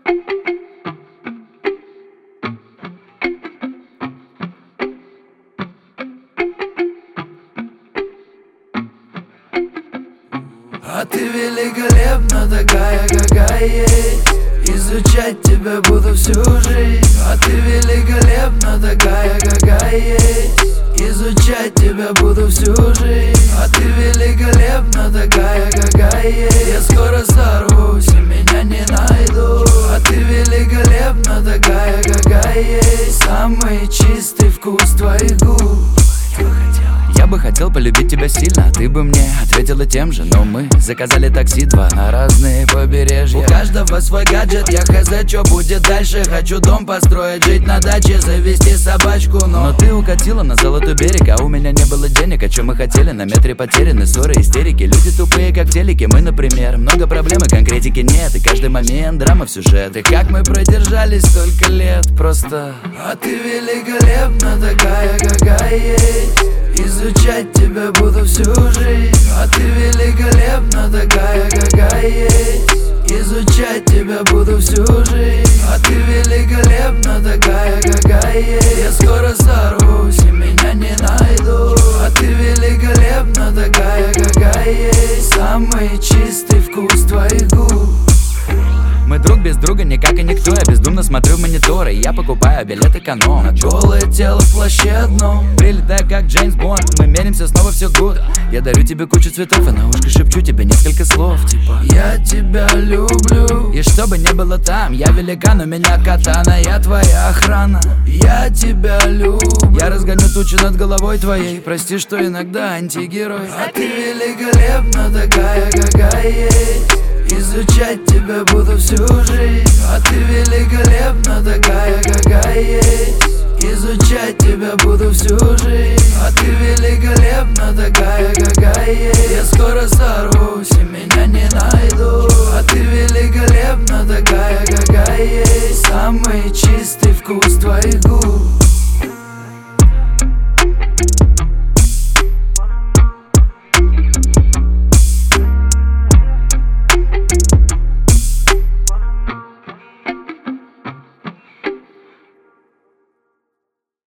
А ты великолепна, такая, какая есть. Изучать тебя буду всю жизнь. А ты великолепна, такая, какая есть. Изучать тебя буду всю жизнь. А ты великолепна, такая, какая есть. Я скоро сорвусь и меня не найду. А ты великолепна, такая, какая есть. Самый чистый вкус твоих губ. Я бы хотел полюбить тебя сильно, а ты бы мне ответила тем же. Но мы заказали такси два на разные побережья. У каждого свой гаджет, я хз, что будет дальше. Хочу дом построить, жить на даче, завести собачку, но ты укатила на золотой берег, а у меня не было денег. О чем мы хотели, на метре потеряны, ссоры, истерики. Люди тупые, как телеки, мы, например. Много проблем и конкретики нет, и каждый момент драма в сюжет. И как мы продержались столько лет, просто... А ты великолепна, такая, какая есть. Изучать тебя буду всю жизнь. А ты великолепна, такая, какая есть. Изучать тебя буду всю жизнь. А ты великолепна, такая, какая есть. Я скоро сорвусь и меня не найду. А ты великолепна, такая, какая есть. Самый чистый вкус твоих губ. Мы друг без друга никак и никто. Я бездумно смотрю в мониторы, я покупаю билет эконом. На голое тело в плаще одном. Прилетаю как Джеймс Бонд, мы меримся снова, все good. Я дарю тебе кучу цветов, а на ушко шепчу тебе несколько слов, типа: я тебя люблю. И что бы ни было там, я великан, у меня катана, я твоя охрана. Я тебя люблю. Я разгоню тучи над головой твоей. Прости, что иногда антигерой. А ты великолепна, такая, какая есть. Изучать тебя буду всю жизнь. А ты великолепна, такая, какая есть. Изучать тебя буду всю жизнь. А ты великолепна, такая, какая есть. Я скоро сорвусь и меня не найду. А ты великолепна, такая, какая есть. Самый чистый вкус твоих губ.